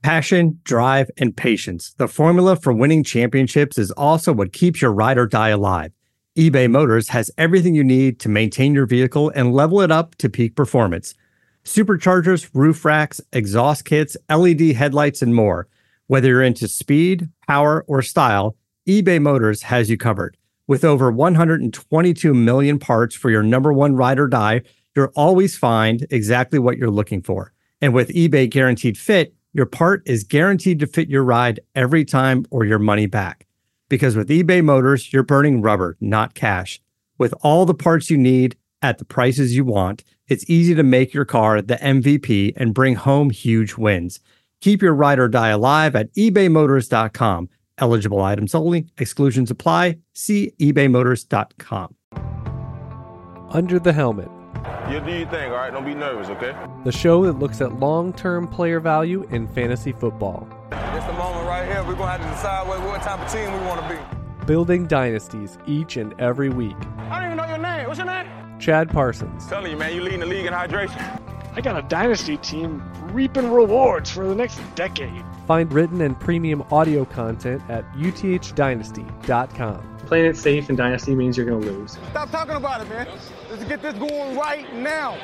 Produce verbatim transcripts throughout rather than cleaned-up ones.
Passion, drive, and patience. The formula for winning championships is also what keeps your ride or die alive. eBay Motors has everything you need to maintain your vehicle and level it up to peak performance. Superchargers, roof racks, exhaust kits, L E D headlights, and more. Whether you're into speed, power, or style, eBay Motors has you covered. With over one hundred twenty-two million parts for your number one ride or die, you'll always find exactly what you're looking for. And with eBay Guaranteed Fit, your part is guaranteed to fit your ride every time or your money back. Because with eBay Motors, you're burning rubber, not cash. With all the parts you need at the prices you want, it's easy to make your car the M V P and bring home huge wins. Keep your ride or die alive at ebay motors dot com. Eligible items only. Exclusions apply. See ebay motors dot com. Under the Helmet. You do your thing, all right? Don't be nervous, okay? The show that looks at long-term player value in fantasy football. It's the moment right here. We're going to have to decide what, what type of team we want to be. Building dynasties each and every week. I don't even know your name. What's your name? Chad Parsons. I'm telling you, man, you leading the league in hydration. I got a dynasty team reaping rewards for the next decade. Find written and premium audio content at u t h dynasty dot com. Playing it safe in Dynasty means you're going to lose. Stop talking about it, man. Let's get this going right now.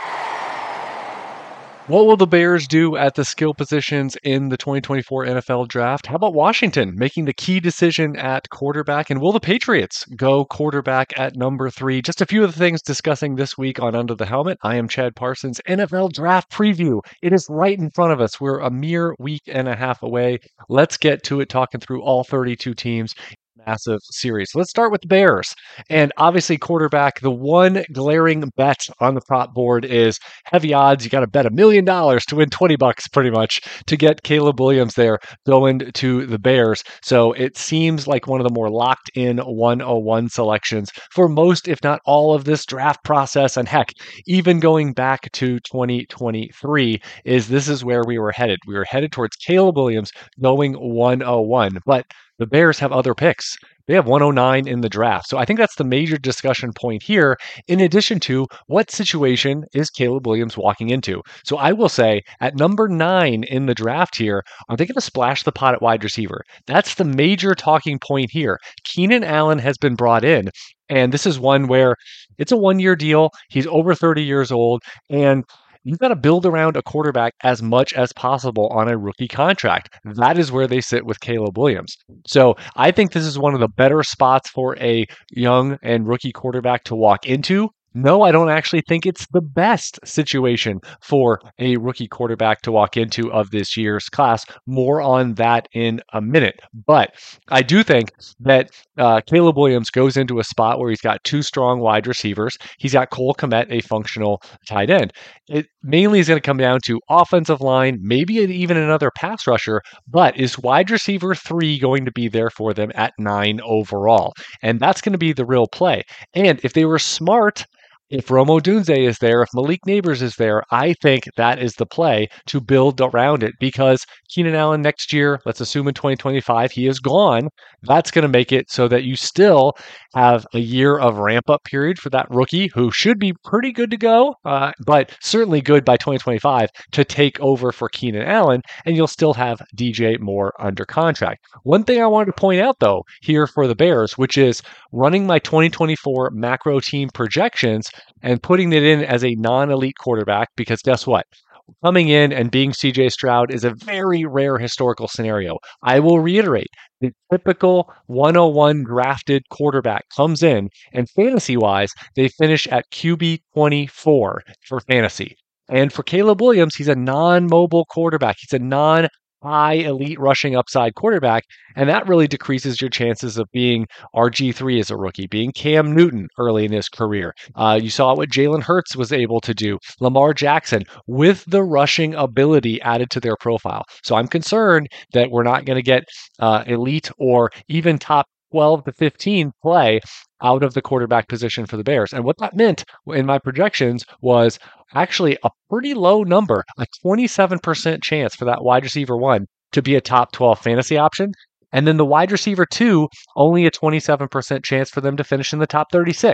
What will the Bears do at the skill positions in the twenty twenty-four N F L Draft? How about Washington making the key decision at quarterback? And will the Patriots go quarterback at number three? Just a few of the things discussing this week on Under the Helmet. I am Chad Parsons. N F L Draft Preview. It is right in front of us. We're a mere week and a half away. Let's get to it, talking through all thirty-two teams. Massive series. Let's start with the Bears. And obviously, quarterback, the one glaring bet on the prop board is heavy odds. You got to bet a million dollars to win twenty bucks pretty much to get Caleb Williams there going to the Bears. So it seems like one of the more locked in one oh one selections for most, if not all, of this draft process. And heck, even going back to twenty twenty-three, is this is where we were headed. We were headed towards Caleb Williams going one oh one. But the Bears have other picks. They have one oh nine in the draft. So I think that's the major discussion point here, in addition to what situation is Caleb Williams walking into. So I will say at number nine in the draft here, are they going to splash the pot at wide receiver? That's the major talking point here. Keenan Allen has been brought in, and this is one where it's a one-year deal. He's over thirty years old, and you've got to build around a quarterback as much as possible on a rookie contract. That is where they sit with Caleb Williams. So I think this is one of the better spots for a young and rookie quarterback to walk into. No, I don't actually think it's the best situation for a rookie quarterback to walk into of this year's class. More on that in a minute. But I do think that uh, Caleb Williams goes into a spot where he's got two strong wide receivers. He's got Cole Kmet, a functional tight end. It mainly is going to come down to offensive line, maybe even another pass rusher, but is wide receiver three going to be there for them at nine overall? And that's going to be the real play. And if they were smart, if Rome Odunze is there, if Malik Neighbors is there, I think that is the play to build around it, because Keenan Allen next year, let's assume in twenty twenty-five, he is gone. That's going to make it so that you still have a year of ramp-up period for that rookie who should be pretty good to go, uh, but certainly good by twenty twenty-five to take over for Keenan Allen, and you'll still have D J Moore under contract. One thing I wanted to point out, though, here for the Bears, which is running my twenty twenty-four macro team projections and putting it in as a non-elite quarterback, because guess what? Coming in and being C J Stroud is a very rare historical scenario. I will reiterate, the typical one oh one drafted quarterback comes in, and fantasy-wise, they finish at Q B twenty-four for fantasy. And for Caleb Williams, he's a non-mobile quarterback. He's a non high elite rushing upside quarterback, and that really decreases your chances of being R G three as a rookie, being Cam Newton early in his career. Uh, you saw what Jalen Hurts was able to do, Lamar Jackson, with the rushing ability added to their profile. So I'm concerned that we're not going to get uh, elite or even top twelve to fifteen play out of the quarterback position for the Bears. And what that meant in my projections was actually a pretty low number, a twenty-seven percent chance for that wide receiver one to be a top twelve fantasy option. And then the wide receiver two, only a twenty-seven percent chance for them to finish in the top thirty-six.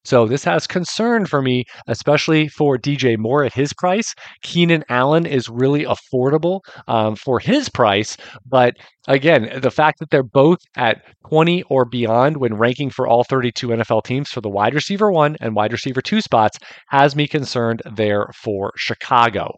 So this has concern for me, especially for D J Moore at his price. Keenan Allen is really affordable um, for his price, but again, the fact that they're both at twenty or beyond when ranking for all thirty-two N F L teams for the wide receiver one and wide receiver two spots has me concerned there for Chicago.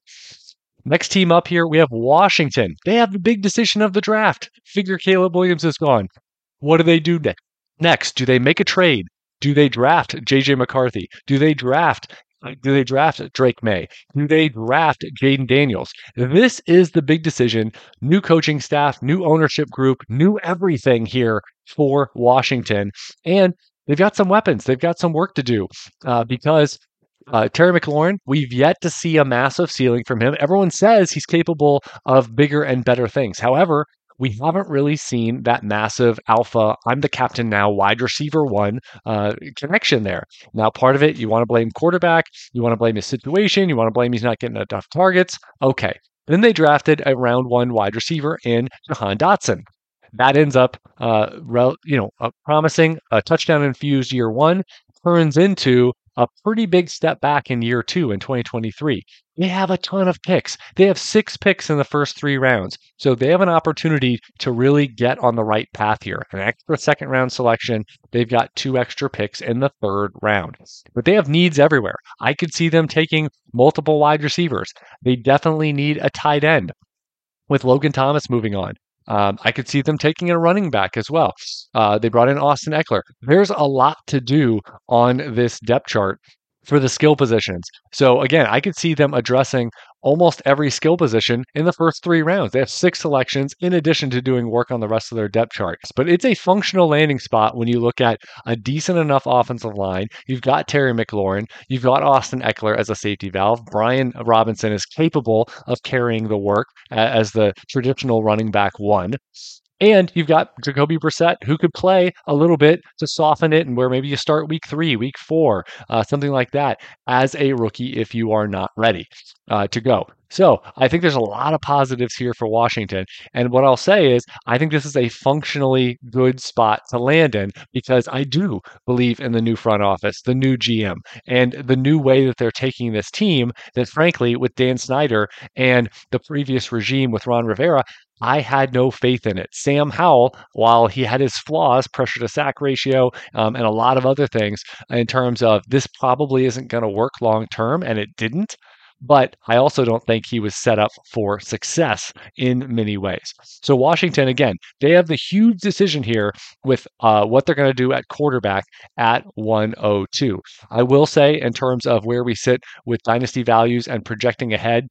Next team up here, we have Washington. They have the big decision of the draft. Figure Caleb Williams is gone. What do they do next? Do they make a trade? Do they draft J J McCarthy? Do they draft do they draft Drake May? Do they draft Jaden Daniels? This is the big decision. New coaching staff, new ownership group, new everything here for Washington. And they've got some weapons. They've got some work to do uh, because Uh, Terry McLaurin, we've yet to see a massive ceiling from him. Everyone says he's capable of bigger and better things. However, we haven't really seen that massive alpha, I'm the captain now, wide receiver one uh, connection there. Now, part of it, you want to blame quarterback, you want to blame his situation, you want to blame he's not getting enough targets. Okay. Then they drafted a round one wide receiver in Jahan Dotson. That ends up, uh, rel- you know, uh, promising a touchdown infused year one, turns into a pretty big step back in year two in twenty twenty-three. They have a ton of picks. They have six picks in the first three rounds. So they have an opportunity to really get on the right path here. An extra second round selection. They've got two extra picks in the third round. But they have needs everywhere. I could see them taking multiple wide receivers. They definitely need a tight end with Logan Thomas moving on. Um, I could see them taking a running back as well. Uh, they brought in Austin Eckler. There's a lot to do on this depth chart for the skill positions. So again, I could see them addressing almost every skill position in the first three rounds. They have six selections in addition to doing work on the rest of their depth charts. But it's a functional landing spot when you look at a decent enough offensive line. You've got Terry McLaurin. You've got Austin Eckler as a safety valve. Brian Robinson is capable of carrying the work as the traditional running back one. And you've got Jacoby Brissett, who could play a little bit to soften it, and where maybe you start week three, week four, uh, something like that, as a rookie if you are not ready uh, to go. So I think there's a lot of positives here for Washington. And what I'll say is, I think this is a functionally good spot to land in because I do believe in the new front office, the new G M, and the new way that they're taking this team that, frankly, with Dan Snyder and the previous regime with Ron Rivera, I had no faith in it. Sam Howell, while he had his flaws, pressure to sack ratio, um, and a lot of other things in terms of this probably isn't going to work long term, and it didn't. But I also don't think he was set up for success in many ways. So Washington, again, they have the huge decision here with uh, what they're going to do at quarterback at one oh two. I will say, in terms of where we sit with dynasty values and projecting ahead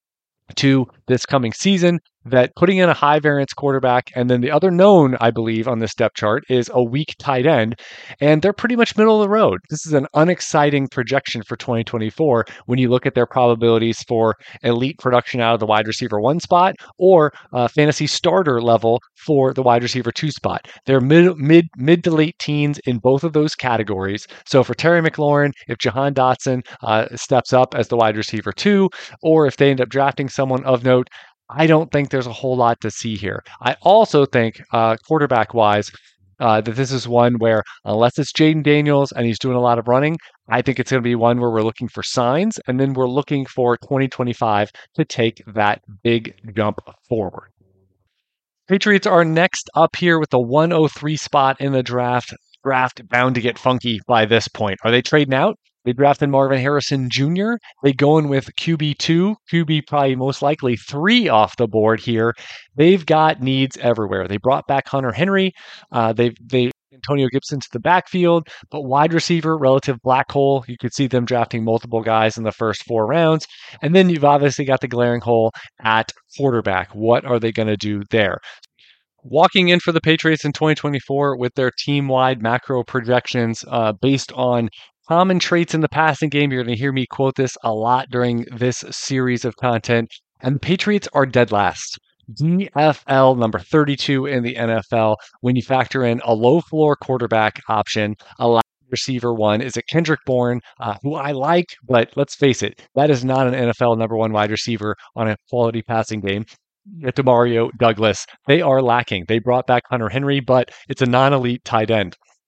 to this coming season, that putting in a high variance quarterback, and then the other known, I believe, on this depth chart is a weak tight end, and they're pretty much middle of the road. This is an unexciting projection for twenty twenty-four when you look at their probabilities for elite production out of the wide receiver one spot or uh, fantasy starter level for the wide receiver two spot. They're mid, mid, mid to late teens in both of those categories. So for Terry McLaurin, if Jahan Dotson uh, steps up as the wide receiver two, or if they end up drafting someone of note, I don't think there's a whole lot to see here. I also think, uh, quarterback-wise, uh, that this is one where, unless it's Jaden Daniels and he's doing a lot of running, I think it's going to be one where we're looking for signs, and then we're looking for twenty twenty-five to take that big jump forward. Patriots are next up here with the one oh three spot in the draft. Draft bound to get funky by this point. Are they trading out? They drafted Marvin Harrison Junior They go in with Q B two, Q B probably most likely three off the board here. They've got needs everywhere. They brought back Hunter Henry. Uh, they've they Antonio Gibson to the backfield, but wide receiver, relative black hole. You could see them drafting multiple guys in the first four rounds. And then you've obviously got the glaring hole at quarterback. What are they going to do there? Walking in for the Patriots in twenty twenty-four with their team-wide macro projections uh, based on common traits in the passing game. You're going to hear me quote this a lot during this series of content. And the Patriots are dead last. D F L number thirty-two in the N F L when you factor in a low-floor quarterback option, a receiver one. Is it Kendrick Bourne, uh, who I like, but let's face it, that is not an N F L number one wide receiver on a quality passing game. DeMario Douglas, they are lacking. They brought back Hunter Henry, but it's a non-elite tight end.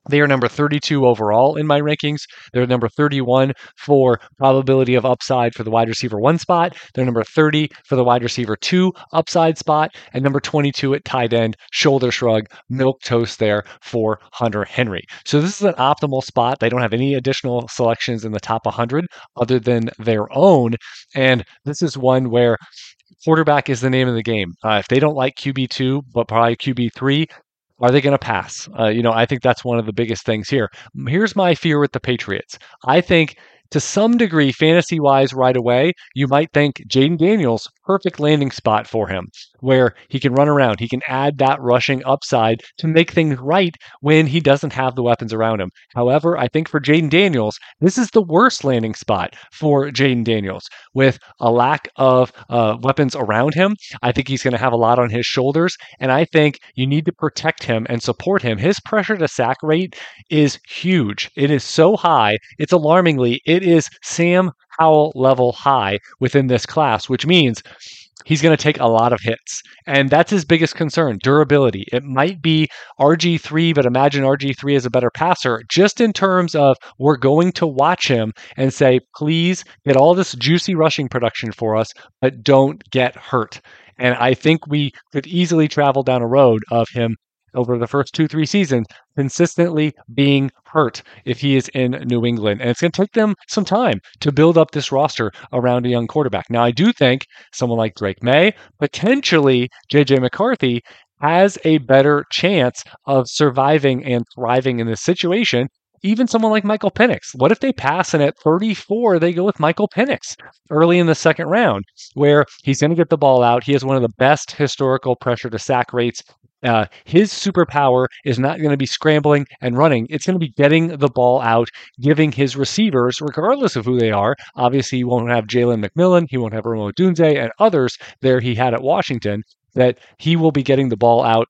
They are number thirty-two overall in my rankings. They're number thirty-one for probability of upside for the wide receiver one spot. They're number thirty for the wide receiver two upside spot, and number twenty-two at tight end. Shoulder shrug, milk toast there for Hunter Henry. So this is an optimal spot. They don't have any additional selections in the top one hundred other than their own, and this is one where quarterback is the name of the game. Uh, if they don't like Q B two, but probably Q B three, are they going to pass? Uh, you know, I think that's one of the biggest things here. Here's my fear with the Patriots. I think to some degree, fantasy-wise, right away, you might think Jayden Daniels, perfect landing spot for him, where he can run around. He can add that rushing upside to make things right when he doesn't have the weapons around him. However, I think for Jayden Daniels, this is the worst landing spot for Jayden Daniels. With a lack of uh, weapons around him, I think he's going to have a lot on his shoulders, and I think you need to protect him and support him. His pressure to sack rate is huge. It is so high, it's alarmingly, it is Sam Howell level high within this class, which means he's going to take a lot of hits. And that's his biggest concern, durability. It might be R G three, but imagine R G three is a better passer, just in terms of we're going to watch him and say, please get all this juicy rushing production for us, but don't get hurt. And I think we could easily travel down a road of him over the first two, three seasons, consistently being hurt if he is in New England. And it's going to take them some time to build up this roster around a young quarterback. Now, I do think someone like Drake May, potentially J J McCarthy, has a better chance of surviving and thriving in this situation. Even someone like Michael Penix. What if they pass and at thirty-four, they go with Michael Penix early in the second round, where he's going to get the ball out. He has one of the best historical pressure to sack rates. Uh, his superpower is not going to be scrambling and running. It's going to be getting the ball out, giving his receivers, regardless of who they are. Obviously, he won't have Jalen McMillan. He won't have Rome Odunze and others there he had at Washington, that he will be getting the ball out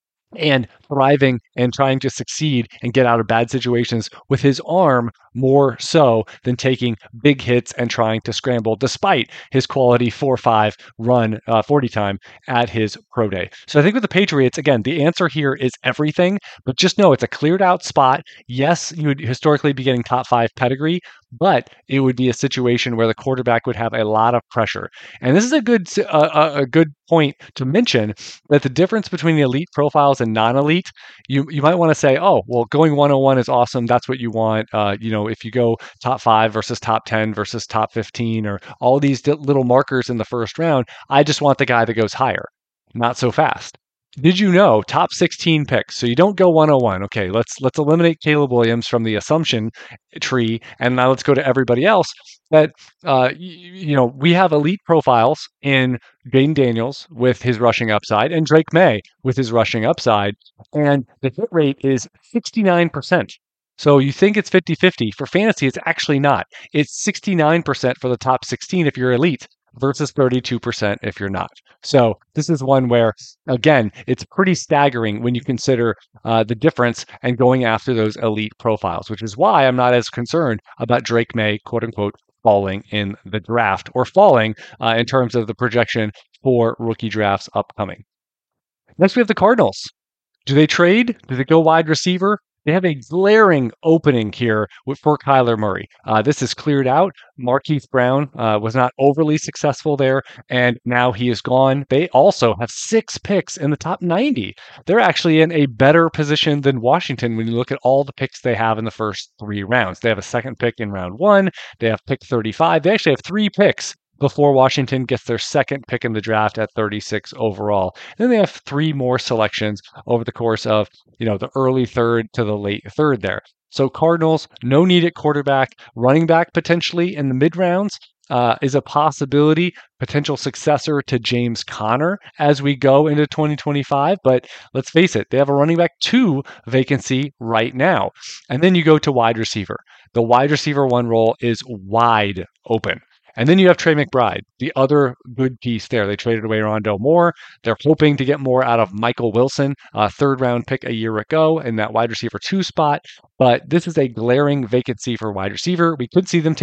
and thriving and trying to succeed and get out of bad situations with his arm more so than taking big hits and trying to scramble, despite his quality four five run uh, forty time at his pro day. So I think with the Patriots, again, the answer here is everything, but just know it's a cleared out spot. Yes, you would historically be getting top five pedigree, but it would be a situation where the quarterback would have a lot of pressure. And this is a good uh, a good point to mention, that the difference between the elite profiles and non-elite, you you might want to say, oh, well, going one oh one is awesome. That's what you want. Uh, you know, if you go top five versus top ten versus top fifteen, or all these little markers in the first round, I just want the guy that goes higher. Not so fast. Did you know top sixteen picks? So you don't go one oh one. Okay, let's let's eliminate Caleb Williams from the assumption tree, and now let's go to everybody else. That uh, you, you know, we have elite profiles in Jayden Daniels with his rushing upside, and Drake May with his rushing upside, and the hit rate is sixty-nine percent. So you think it's fifty-fifty. For fantasy, it's actually not. It's sixty-nine percent for the top sixteen if you're elite, versus thirty-two percent if you're not. So this is one where, again, it's pretty staggering when you consider uh, the difference and going after those elite profiles, which is why I'm not as concerned about Drake May, quote unquote, falling in the draft, or falling uh, in terms of the projection for rookie drafts upcoming. Next, we have the Cardinals. Do they trade? Do they go wide receiver? They have a glaring opening here for Kyler Murray. Uh, this is cleared out. Marquise Brown uh, was not overly successful there, and now he is gone. They also have six picks in the top ninety. They're actually in a better position than Washington when you look at all the picks they have in the first three rounds. They have a second pick in round one. They have pick thirty-five. They actually have three picks before Washington gets their second pick in the draft at thirty-six overall. And then they have three more selections over the course of, you know, the early third to the late third there. So Cardinals, no need at quarterback. Running back potentially in the mid rounds uh, is a possibility, potential successor to James Conner as we go into twenty twenty-five. But let's face it, they have a running back two vacancy right now. And then you go to wide receiver. The wide receiver one role is wide open. And then you have Trey McBride, the other good piece there. They traded away Rondale Moore. They're hoping to get more out of Michael Wilson, a third round pick a year ago in that wide receiver two spot. But this is a glaring vacancy for wide receiver. We could see them take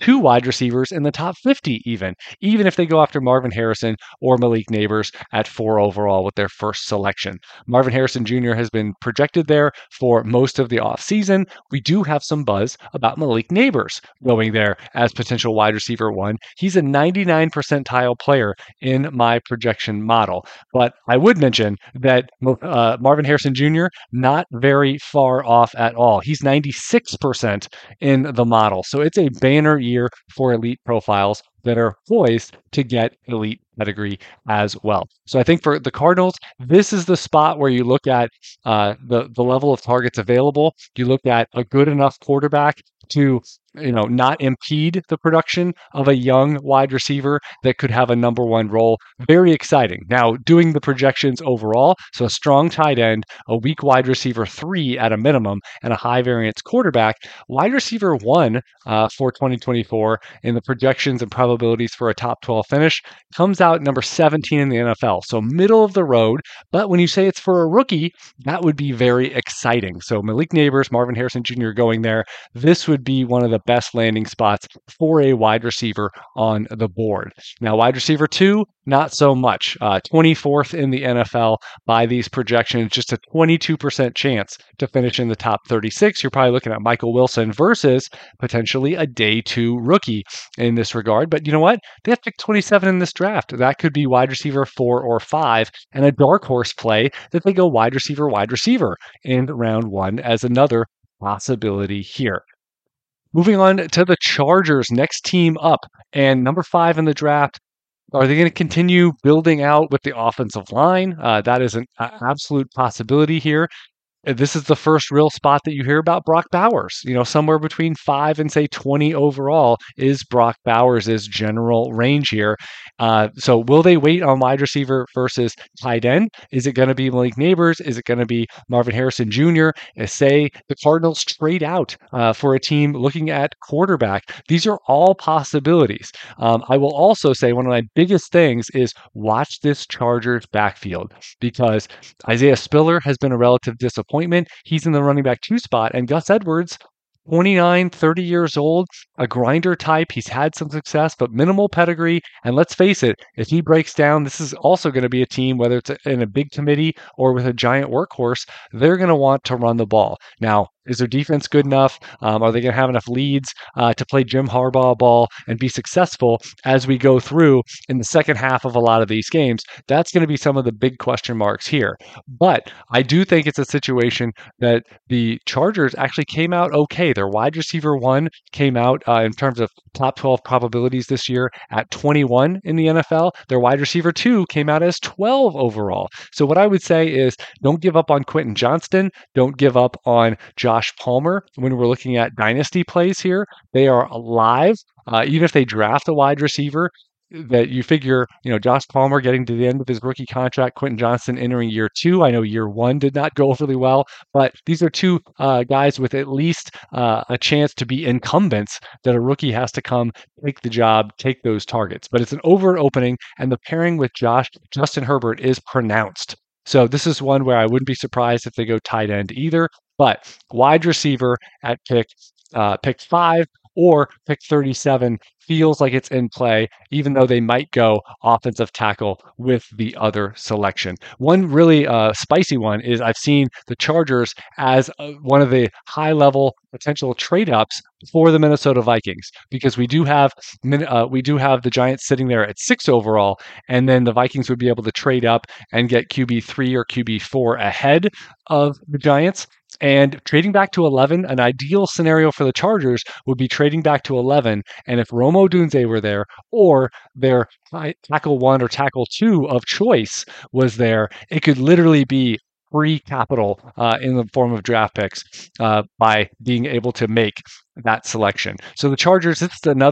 two wide receivers in the top fifty even, even if they go after Marvin Harrison or Malik Nabers at four overall with their first selection. Marvin Harrison Junior has been projected there for most of the offseason. We do have some buzz about Malik Nabers going there as potential wide receiver one. He's a ninety-nine percentile player in my projection model. But I would mention that uh, Marvin Harrison Junior, not very far off at all. He's ninety-six percent in the model. So it's a banner year for elite profiles that are poised to get elite pedigree as well. So I think for the Cardinals, this is the spot where you look at uh, the, the level of targets available. You look at a good enough quarterback to, you know, not impede the production of a young wide receiver that could have a number one role. Very exciting. Now, doing the projections overall, so a strong tight end, a weak wide receiver three at a minimum, and a high variance quarterback. Wide receiver one uh, for twenty twenty-four in the projections and probabilities for a top twelve finish comes out number seventeen in the N F L. So middle of the road. But when you say it's for a rookie, that would be very exciting. So Malik Nabers, Marvin Harrison Junior going there. This would be one of the best landing spots for a wide receiver on the board. Now, wide receiver two, not so much. Uh, twenty-fourth in the N F L by these projections, just a twenty-two percent chance to finish in the top thirty-six. You're probably looking at Michael Wilson versus potentially a day two rookie in this regard. But you know what? They have picked twenty-seven in this draft. That could be wide receiver four or five, and a dark horse play that they go wide receiver, wide receiver in round one as another possibility here. Moving on to the Chargers, next team up, and number five in the draft. Are they going to continue building out with the offensive line? Uh, that is an absolute possibility here. This is the first real spot that you hear about Brock Bowers. You know, somewhere between five and say twenty overall is Brock Bowers' general range here. Uh, so will they wait on wide receiver versus tight end? Is it going to be Malik Nabers? Is it going to be Marvin Harrison Junior? Say the Cardinals trade out uh, for a team looking at quarterback. These are all possibilities. Um, I will also say one of my biggest things is watch this Chargers backfield, because Isaiah Spiller has been a relative disappointment. He's in the running back two spot, and Gus Edwards, twenty-nine, thirty years old, a grinder type. He's had some success, but minimal pedigree. And let's face it, if he breaks down, this is also going to be a team, whether it's in a big committee or with a giant workhorse, they're going to want to run the ball. Now, is their defense good enough? Um, are they going to have enough leads uh, to play Jim Harbaugh ball and be successful as we go through in the second half of a lot of these games? That's going to be some of the big question marks here. But I do think it's a situation that the Chargers actually came out okay. Their wide receiver one came out uh, in terms of top twelve probabilities this year at twenty-one in the N F L. Their wide receiver two came out as twelve overall. So what I would say is don't give up on Quentin Johnston. Don't give up on Josh Josh Palmer. When we're looking at dynasty plays here, they are alive. Uh, even if they draft a wide receiver, that you figure, you know, Josh Palmer getting to the end of his rookie contract, Quentin Johnston entering year two. I know year one did not go really well, but these are two uh, guys with at least uh, a chance to be incumbents that a rookie has to come take the job, take those targets. But it's an over opening, and the pairing with Josh, Justin Herbert is pronounced. So this is one where I wouldn't be surprised if they go tight end either. But wide receiver at pick uh, pick five or pick thirty-seven feels like it's in play, even though they might go offensive tackle with the other selection. One really uh, spicy one is I've seen the Chargers as uh, one of the high-level potential trade-ups for the Minnesota Vikings, because we do have uh, we do have the Giants sitting there at six overall, and then the Vikings would be able to trade up and get Q B three or Q B four ahead of the Giants. And trading back to eleven, an ideal scenario for the Chargers would be trading back to eleven. And if Rome Odunze were there, or their tackle one or tackle two of choice was there, it could literally be free capital uh, in the form of draft picks uh, by being able to make that selection. So the Chargers, it's another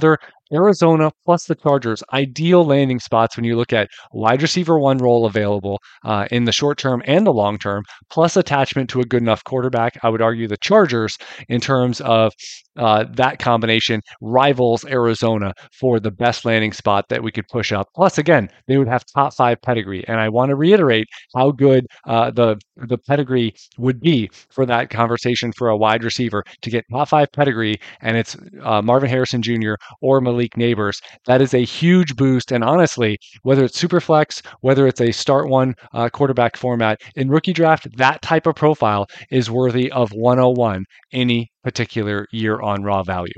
Arizona plus the Chargers, ideal landing spots when you look at wide receiver one role available uh, in the short term and the long term, plus attachment to a good enough quarterback. I would argue the Chargers, in terms of uh, that combination, rivals Arizona for the best landing spot that we could push up. Plus, again, they would have top five pedigree. And I want to reiterate how good uh, the, the pedigree would be for that conversation for a wide receiver to get top five pedigree, and it's uh, Marvin Harrison Junior or Malik Neighbors. That is a huge boost. And honestly, whether it's Superflex, whether it's a start one uh, quarterback format in rookie draft, that type of profile is worthy of one oh one any particular year on raw value.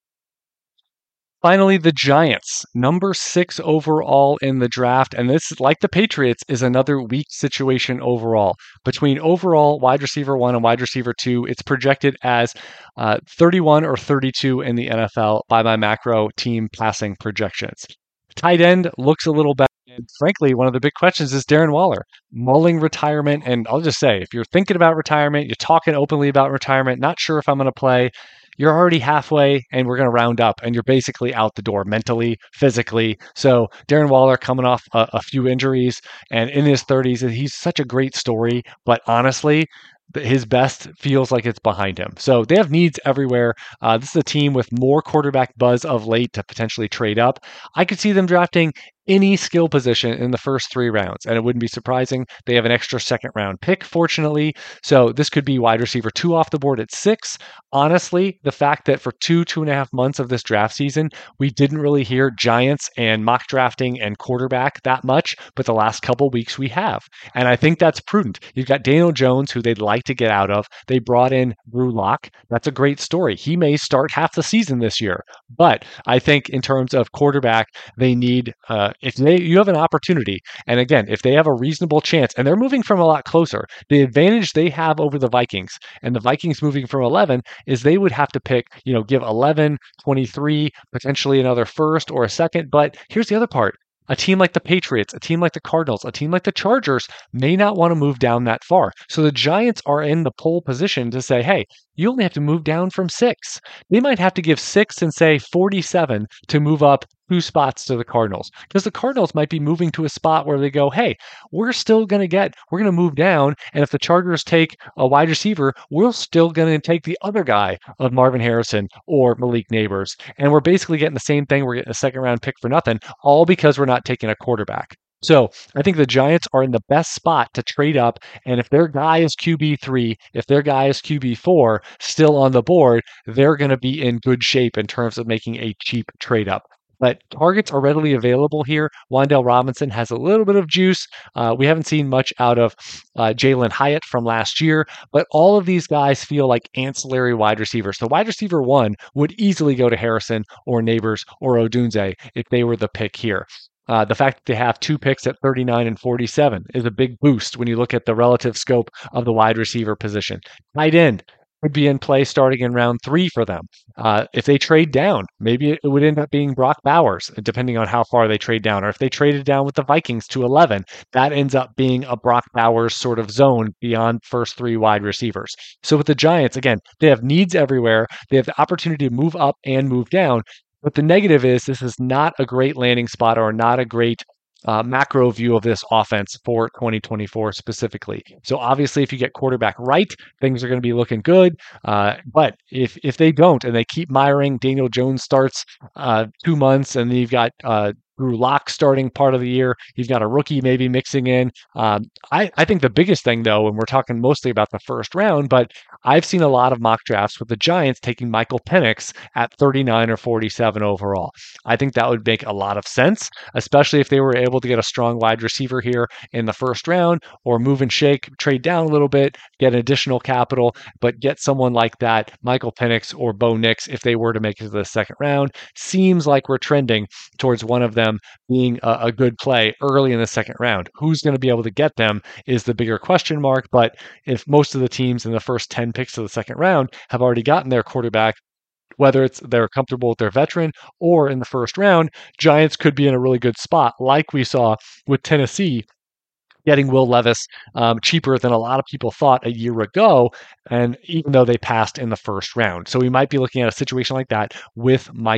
Finally, the Giants, number six overall in the draft. And this, like the Patriots, is another weak situation overall. Between overall wide receiver one and wide receiver two, it's projected as uh, thirty-one or thirty-two in the N F L by my macro team passing projections. Tight end looks a little better. And frankly, one of the big questions is Darren Waller, mulling retirement. And I'll just say, if you're thinking about retirement, you're talking openly about retirement, not sure if I'm going to play, you're already halfway and we're going to round up and you're basically out the door mentally, physically. So Darren Waller coming off a, a few injuries and in his thirties, he's such a great story. But honestly, his best feels like it's behind him. So they have needs everywhere. Uh, this is a team with more quarterback buzz of late to potentially trade up. I could see them drafting any skill position in the first three rounds, and it wouldn't be surprising. They have an extra second round pick, fortunately. So this could be wide receiver two off the board at six. Honestly, the fact that for two, two and a half months of this draft season, we didn't really hear Giants and mock drafting and quarterback that much, but the last couple weeks we have. And I think that's prudent. You've got Daniel Jones, who they'd like to get out of. They brought in Drew Lock. That's a great story. He may start half the season this year. But I think in terms of quarterback, they need, uh, if they you have an opportunity, and again, if they have a reasonable chance, and they're moving from a lot closer, the advantage they have over the Vikings, and the Vikings moving from eleven, is they would have to pick, you know, give eleven, twenty-three, potentially another first or a second. But here's the other part. A team like the Patriots, a team like the Cardinals, a team like the Chargers may not want to move down that far. So the Giants are in the pole position to say, hey, you only have to move down from six. They might have to give six and say forty-seven to move up two spots to the Cardinals, because the Cardinals might be moving to a spot where they go, hey, we're still going to get, we're going to move down. And if the Chargers take a wide receiver, we're still going to take the other guy of Marvin Harrison or Malik Neighbors. And we're basically getting the same thing. We're getting a second round pick for nothing, all because we're not taking a quarterback. So I think the Giants are in the best spot to trade up. And if their guy is Q B three, if their guy is Q B four still on the board, they're going to be in good shape in terms of making a cheap trade up. But targets are readily available here. Wan'Dale Robinson has a little bit of juice. Uh, we haven't seen much out of uh, Jalen Hyatt from last year, but all of these guys feel like ancillary wide receivers. So wide receiver one would easily go to Harrison or Neighbors or Odunze if they were the pick here. Uh, the fact that they have two picks at thirty-nine and forty-seven is a big boost when you look at the relative scope of the wide receiver position. Tight end would be in play starting in round three for them. Uh, if they trade down, maybe it would end up being Brock Bowers, depending on how far they trade down. Or if they traded down with the Vikings to eleven, that ends up being a Brock Bowers sort of zone beyond first three wide receivers. So with the Giants, again, they have needs everywhere. They have the opportunity to move up and move down. But the negative is this is not a great landing spot or not a great Uh, macro view of this offense for twenty twenty-four specifically. So obviously, if you get quarterback right, things are going to be looking good. Uh, but if if they don't and they keep miring, Daniel Jones starts uh, two months, and then you've got uh, Drew Lock starting part of the year. You've got a rookie maybe mixing in. Um, I, I think the biggest thing, though, and we're talking mostly about the first round, but I've seen a lot of mock drafts with the Giants taking Michael Penix at thirty-nine or forty-seven overall. I think that would make a lot of sense, especially if they were able to get a strong wide receiver here in the first round, or move and shake, trade down a little bit, get additional capital, but get someone like that, Michael Penix or Bo Nix, if they were to make it to the second round. Seems like we're trending towards one of them being a, a good play early in the second round. Who's going to be able to get them is the bigger question mark. But if most of the teams in the first ten picks of the second round have already gotten their quarterback, whether it's they're comfortable with their veteran or in the first round, Giants could be in a really good spot, like we saw with Tennessee getting Will Levis um, cheaper than a lot of people thought a year ago, and even though they passed in the first round. So we might be looking at a situation like that with Michael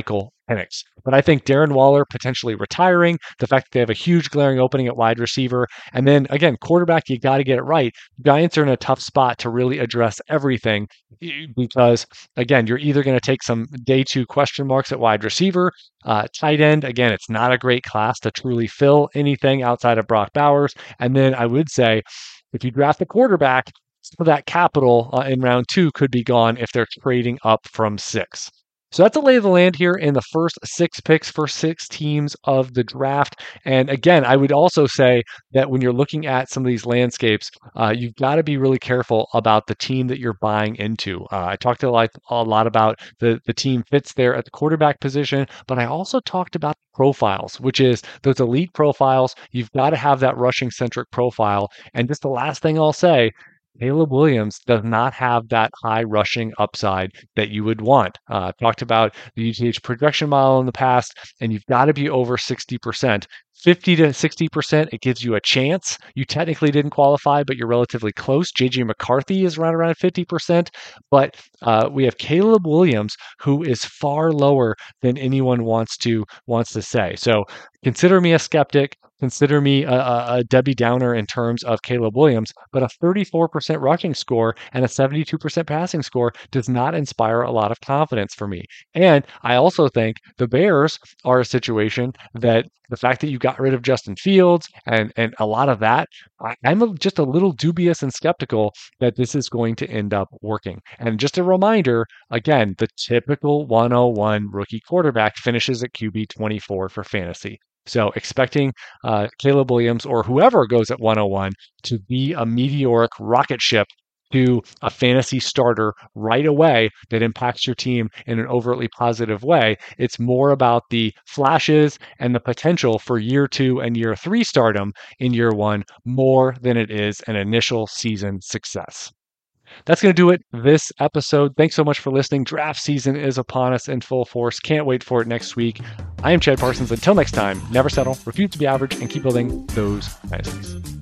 Penix. But I think Darren Waller potentially retiring, the fact that they have a huge glaring opening at wide receiver, and then again, quarterback, you got to get it right. Giants are in a tough spot to really address everything because, again, you're either going to take some day two question marks at wide receiver, uh, tight end. Again, it's not a great class to truly fill anything outside of Brock Bowers. And then I would say, if you draft a quarterback, some of that capital uh, in round two could be gone if they're trading up from six. So that's a lay of the land here in the first six picks for six teams of the draft. And again, I would also say that when you're looking at some of these landscapes, uh, you've got to be really careful about the team that you're buying into. Uh, I talked a lot, a lot about the, the team fits there at the quarterback position, but I also talked about profiles, which is those elite profiles. You've got to have that rushing centric profile. And just the last thing I'll say, Caleb Williams does not have that high rushing upside that you would want. Uh, talked about the U T H projection model in the past, and you've got to be over sixty percent. fifty to sixty percent, it gives you a chance. You technically didn't qualify, but you're relatively close. J J McCarthy is right around fifty percent, but uh, we have Caleb Williams, who is far lower than anyone wants to wants to say. So consider me a skeptic. Consider me a, a Debbie Downer in terms of Caleb Williams, but a thirty-four percent rushing score and a seventy-two percent passing score does not inspire a lot of confidence for me. And I also think the Bears are a situation that the fact that you got rid of Justin Fields and, and a lot of that, I, I'm a, just a little dubious and skeptical that this is going to end up working. And just a reminder, again, the typical one oh one rookie quarterback finishes at Q B twenty-four for fantasy. So expecting uh, Caleb Williams or whoever goes at one oh one to be a meteoric rocket ship to a fantasy starter right away that impacts your team in an overtly positive way. It's more about the flashes and the potential for year two and year three stardom in year one more than it is an initial season success. That's going to do it this episode. Thanks so much for listening. Draft season is upon us in full force. Can't wait for it next week. I am Chad Parsons. Until next time, never settle, refuse to be average, and keep building those dynasties.